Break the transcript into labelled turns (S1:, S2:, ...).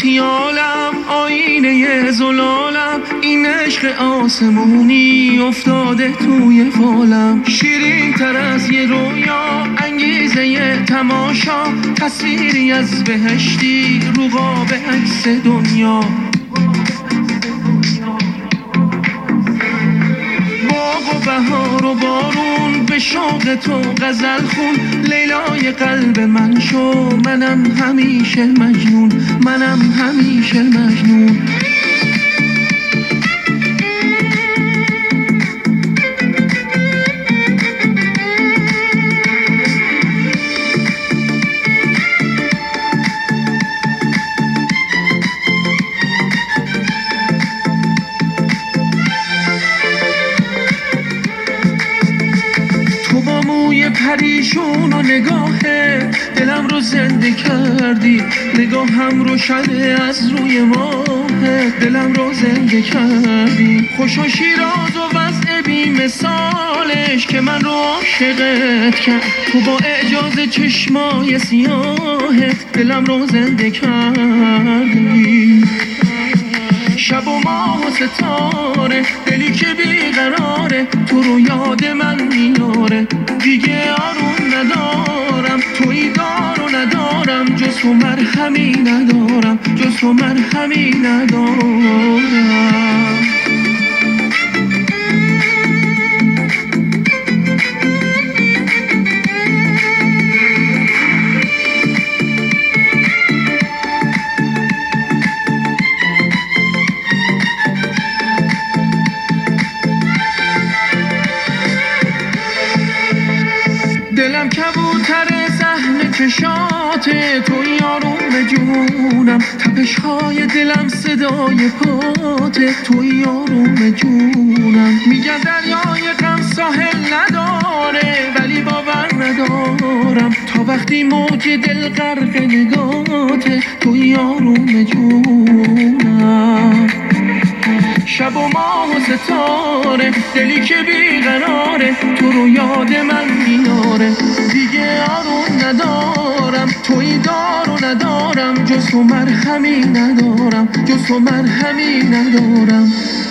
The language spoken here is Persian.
S1: خیالم آینه زلالم، این عشق آسمونی افتاده توی فالم. شیرین تر از یه رویا، انگیزه یه تماشا، تصویری از بهشتی رو قاب عکس دنیا. باغ و بهار و بارون به شوق تو غزل خون، لیلای قلب من شو، منم همیشه مجنون، منم همیشه مجنون. موی پریشون و نگاهه دلم رو زنده کردی، نگاهم روشنه از روی ماه، دلم رو زنده کردی. خوش و شیراز و وضع بی مثالش که من رو عاشقت کرد، تو با اعجاز چشمای سیاهت دلم رو زنده کردی. شب و ماه و ستاره، دلی که بیقراره، تو رو یاد من میاره. دیگه آروم ندارم، توی دار و ندارم، جز تو مرهمی ندارم، جز تو مرهمی ندارم. دلم کبوتر صحن چشاته، توی آروم جونم، تپش‌های دلم صدای پاته، توی آروم جونم. میگن دریای غم ساحل نداره، ولی باور ندارم تا وقتی موج دل غرق نگاته، توی آروم جونم. شب و ماه و ستاره، دلی که بیقراره، تو رو یاد من میاره. دیگه آروم ندارم، توی دار و ندارم، جز تو مرهمی ندارم، جز تو مرهمی ندارم.